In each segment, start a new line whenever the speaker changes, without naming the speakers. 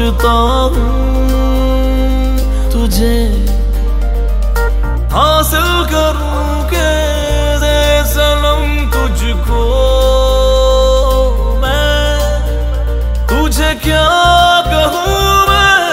सोचता हूँ तुझे हासिल करूँ कैसे सनम तुझको मैं, तुझे क्या कहूँ मैं,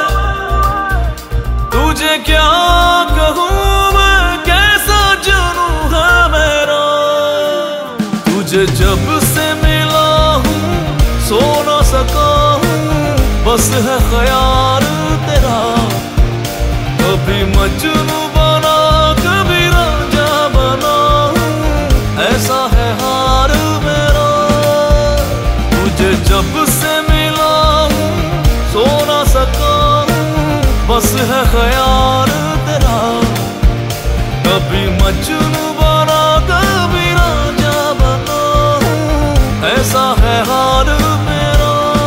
तुझे क्या कहूँ मैं, कैसा जुनू है मेरा। तुझे जब से मिला हूँ सो न सका हूँ, बस है ख्याल तेरा। कभी मजनू बना कभी राजा बना हूँ, ऐसा है हाल मेरा। तुझे जब से मिला हूँ सो न सका हूँ, बस है ख्याल तेरा। कभी मजनू बना कभी राजा बना हूँ, ऐसा है हाल मेरा।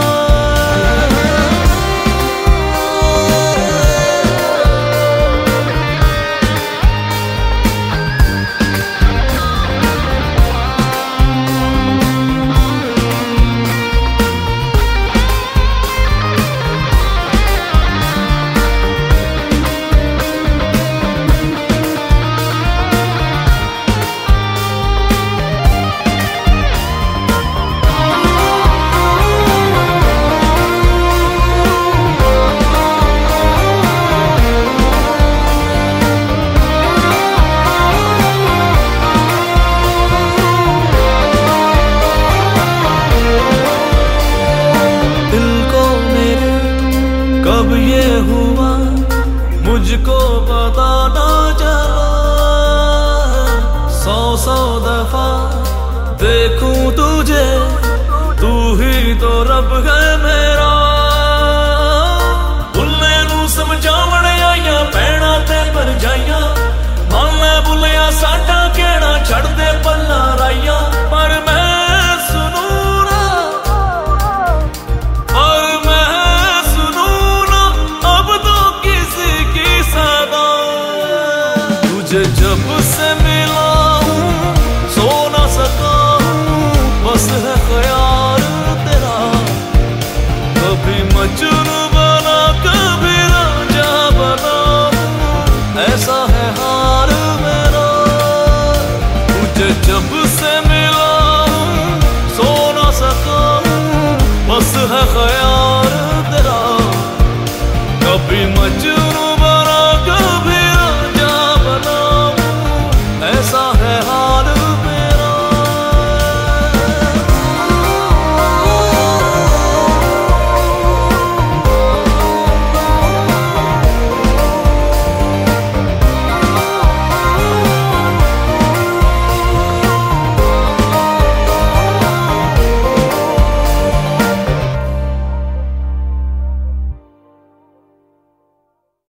कब ये हुआ मुझको पता ना चला, सौ दफा देखूं तुझे, तू ही तो रब है मेरा।